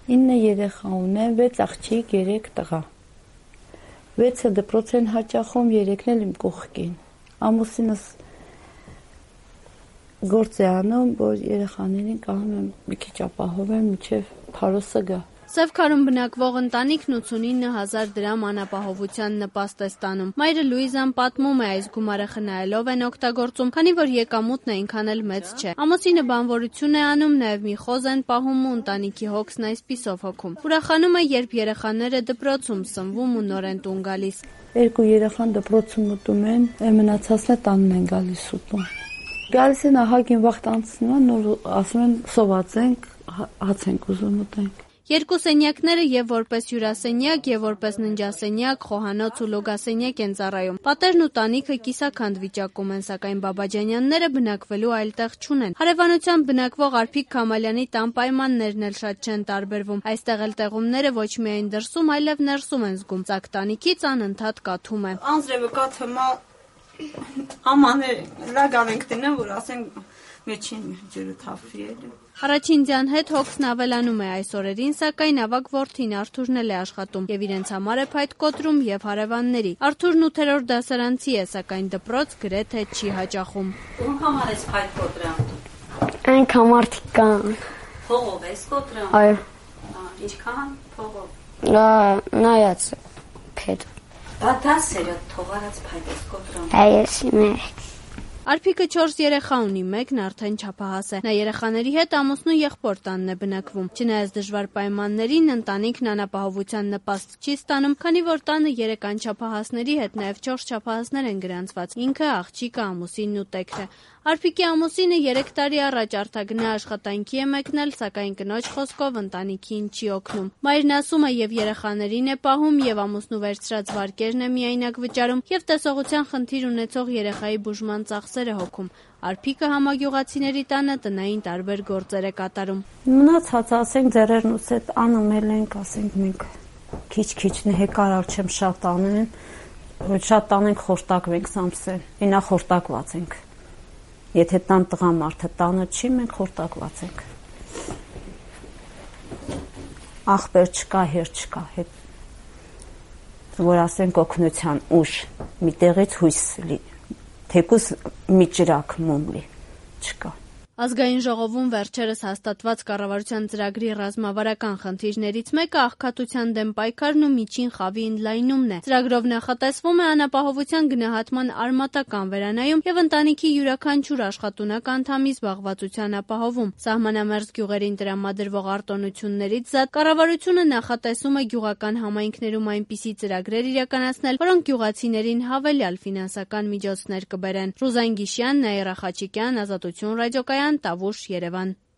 9 երեխա ունեմ, 6 աղջիկ, 3 տղա։ 6-ը դպրոց են հաճախում, 3-ն էլ իմ կողքին։ Ամուսինս գործ է անում, որ երեխաներին կահում եմ մի քիչ ապահովեմ, մինչև քարոզը գա։ Սևքարում բնակվող ընտանիքն 89,000 դրամ անապահովության նպաստ է ստանում։ Մայրը Լուիզան պատմում է, այս գումարը խնայելով են օգտագործում, քանի որ եկամուտն այնքան էլ մեծ չէ։ Ամուսինը բանվորություն է անում, նաև մի խոզ են պահում ու ընտանիքի հոգսն այսպիսով հոգում։ Ուրախանում է, երբ երեխաները դպրոցում սնվում ու նոր են տուն գալիս։ 2 երեխան դպրոցում ուտում են, մնացածն է տանն են գալիս ուտում։ Գալիս են ահագին վաղ անցնում, նոր ասում են սոված ենք, հաց ենք ուզում ուտենք։ Երկու սենյակները եւ որպես հյուրասենյակ եւ որպես ննջասենյակ, խոհանոց ու լոգասենյակ են ծառայում։ Պատերն ու տանիքը կիսաքանդ վիճակում են, սակայն Բաբաջանյանները բնակվելու այլ տեղ չունեն։ Հարևանությամբ բնակվող Արփիկ Քամալյանի տան պայմաններն էլ շատ չեն տարբերվում։ Այստեղ էլ տեղումները ոչ միայն դրսում, այլև ներսում են զգում։ Ծակ տանիքից անընդհատ կաթում է։ Անձրևը կաթմա ամաներ լագավ ենք դնեմ, որ ասենք մեջին ջուրը թափվի էլի։ Առաջին հետ հոգսն ավելանում է այս օրերին, սակայն ավագ որդին Արթուրն էլ է աշխատում եւ իրենց համար է փայտ կոտրում եւ հարևանների։ Արթուրն 8-րդ դասարանցի է, սակայն դպրոց գրեթե չի հաճախում։ Ում համար ես փայտ կոտրում։ Այնքան մարդիկ կան։ Փողով ես կոտրում։ Այո։ Ինչքան փողով։ Նայած փետ։ Բադասերը թողարած փայտ ես կոտրում։ Այս մեկ։ Արփիկը 4 երեխա ունի, մեկն արդեն չափահաս է։ Նա երեխաների հետ ամուսնու եղբոր տանն է բնակվում։ Չնայած դժվար պայմաններին, ընտանիքն անապահովության նպաստ չի ստանում, քանի որ տանը 3 անչափահասների հետ նաև 4 չափահասներ են գրանցված։ Ինքը, աղջիկը, ամուսինն ու տեքրը։ Արփիկի ամուսինը 3 տարի առաջ արտագնա աշխատանքի է մեկնել, սակայն կնոջ խոսքով ընտանիքին չի օգնում։ Մայրն ասում է, եւ երեխաներին է պահում, եւ ամուսնու վերցրած վարկերն է միայնակ վճարում, եւ տեսողության խնդիր ունեցող երեխայի բուժման ծախսերը հոգում։ Արփիկը համագյուղացիների տանը տնային տարբեր գործեր է կատարում։ Մնացած ասենք ձեռերն ուսը անումել ենք, ասենք մենք քիչ-քիչն հեկարար չեմ շատ անեն, որ շատ անենք խորտակվենք Սամսեն, ինա խորտակված ենք։ Եթե տան տղամարդը տանը չի, մենք խորտակված ենք։ Ախպեր չկա, հեր չկա, որ ասենք օգնության ուժ, մի տեղից հույս լի, թեկուզ մի ճրակ մոմլի, չկա։ Ազգային ժողովում վերջերս հաստատված կառավարության ծրագրի ռազմավարական խնդիրներից մեկը աղքատության դեմ պայքարն ու միջին խավի ընդլայնումն է։ Ծրագրով նախատեսվում է անապահովության գնահատման արմատական վերանայում եւ ընտանիքի յուրաքանչյուր աշխատունակ անդամի զբաղվածության ապահովում։ Սահմանամերձ գյուղերին տրամադրվող արտոնություններից զատ կառավարությունը նախատեսում է գյուղական համայնքներում այնպիսի ծրագրեր իրականացնել, որոնք գյուղացիներին հավելյալ ֆինանսական միջոցներ կբերեն։ Ռուզան Գիշյան, Նաիրա Խաչիկյան, Ազատություն ռադիոկայան, Տավուշ, Երևան։